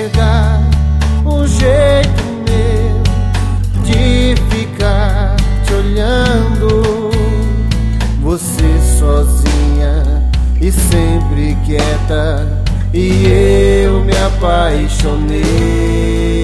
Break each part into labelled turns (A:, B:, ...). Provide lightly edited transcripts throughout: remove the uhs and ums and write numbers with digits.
A: enxergar um jeito meu de ficar te olhando. Você sozinha e sempre quieta, e eu me apaixonei.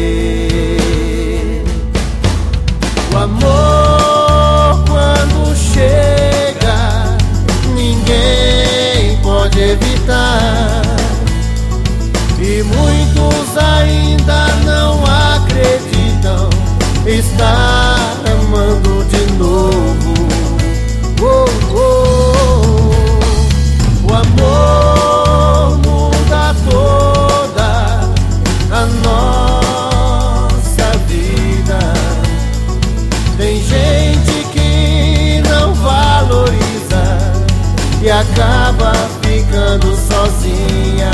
A: O amor, quando chega, ninguém pode evitar, e muitos ainda não acreditam estar amando de novo. Oh, oh, oh. O amor muda toda a nossa vida. Tem gente que não valoriza e acaba ficando sozinha.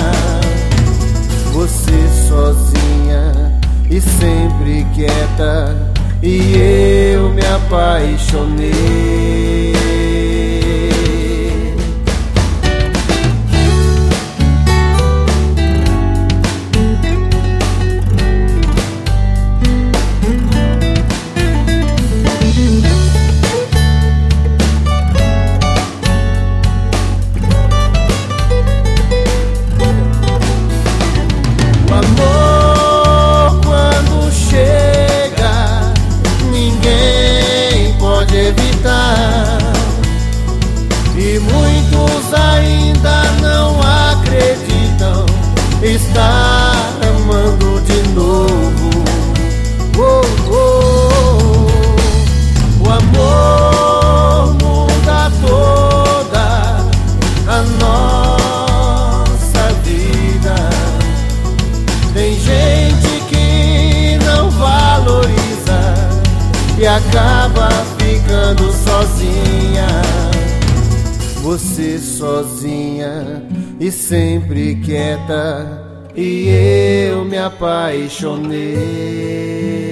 A: Você sozinha e sempre quieta, e eu me apaixonei. O amor, quando chega, ninguém pode evitar, e muitos ainda não acreditam estar amando de novo. Oh, oh, oh. O amor muda toda a nossa vida. Tem gente que não valoriza e acaba ficando sozinha. Você sozinha e sempre quieta, e eu me apaixonei.